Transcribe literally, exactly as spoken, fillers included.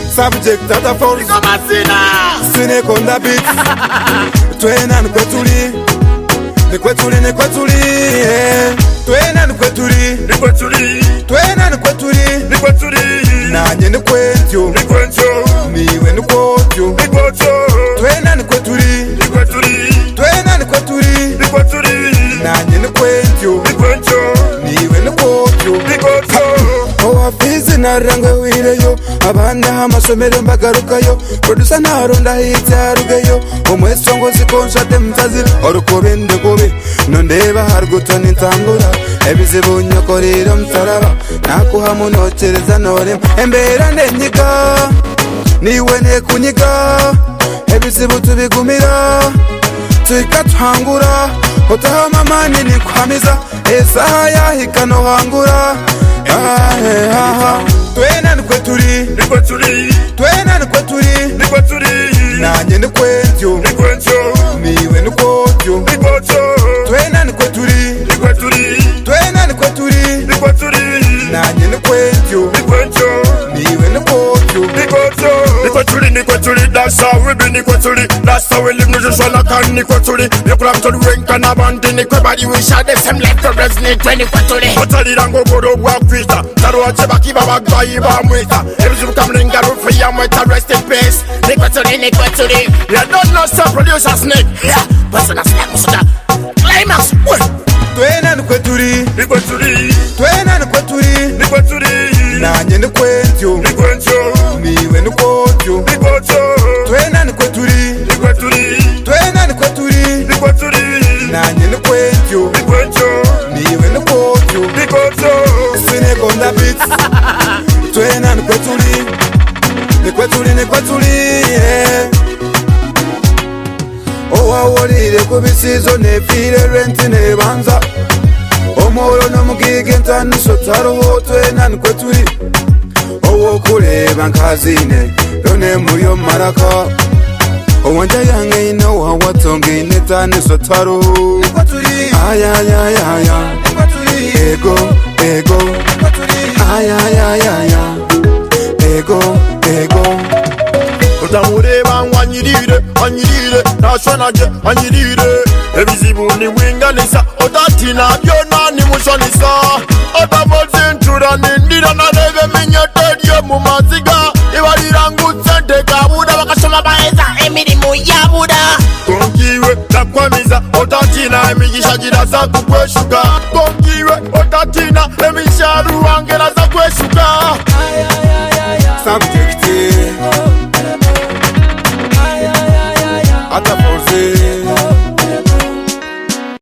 Subject at a force. Sine konda beat. Twena nkwetuli. Nikwetuli nikwetuli. Twena nikwetuli. Nikwetuli. Twena nikwetuli. Nikwetuli. Nanye nikwetyo. Nikwetyo. Niwe nikwotyo. Nikwotyo. Twena nikwetuli. Nikwetuli. Twena nikwetuli. Nikwetuli. Nanye nikwetyo. Nikwetyo. Niwe nikwotyo. Nikwotyo. Owafizi narangwe wireyo abanda amasomero mbagarukayo producer naronda hityarugeyo omwesongo zikonsate mutazira orukobe ndekobe nondeba hargutoni ntambura ebizibu nyokorera mutaraba nakuhamu nokereza nore embera nenyiga niwe nekunyiga ebizibu tubigumira tukatuhangura otahama mani nikwamiza esaha yahika nohangura. Twena nikwetuli. Nikwetuli. Twena nikwetuli. Nikwetuli. Nanye nikwetyo. Nikwetyo. Niwe nikwotyo. Nikwotyo. Twena nikwetuli. Nikwetuli. Twena nikwetuli. Nikwetuli. Nanye nikwetyo. Nikwetyo. Niwe nikwotyo. Nikwotyo. Nikwetuli, nikwetuli, that's how we be nikwetuli. That's how we live, no just wanna can nikwetuli. You could have to the rank and abandon nikwebody we shot the same like the resonate when nikwetuli. Hoteli rango goro wakwita. Taro acheba kiba wagwayi ba mwita. Ebizibu kamlinga rufi ya mwita rest in peace. Nikwetuli, nikwetuli. You don't know some producer snake. Yeah, what's the snake? What's the climax? Twena nikwetuli. Nikwetuli. Twena nikwetuli. Nikwetuli. Nanye nikwetyo. Nikwetyo. Niwe nikwotyo. Nikwotyo. Twena nikwetuli. Nikwetuli. Twena nikwetuli. Nikwetuli. Nanye nikwetyo. Nikwetyo. Niwe nikwotyo. Nikwotyo. Sine konda beat. Twena nikwetuli. Nikwetuli nikwetuli. Owawolire kubisizo nefire renti nebanza omoro nomugige ntaniso taroho. Twena nikwetuli. Owokuleba nkazine lone muyo maraka owanja yange ino wawatonge netaniso taro. Ayayayaya ego ego ayayayaya ego ego utamureba ngwanyirire anyirire nashwanaje anyirire ebizibu ni winganisa otatina byona ni mushonisa otamozintura nindira narebe minyoteryo mu maziga ibalirangutse ndekabuda bakashoma baeza emirimu yabuda konkiwe nakwamiza otatina emigisha giraza kukweshuka konkiwe otatina emisharu wangera za kweshuka. Subject at a force.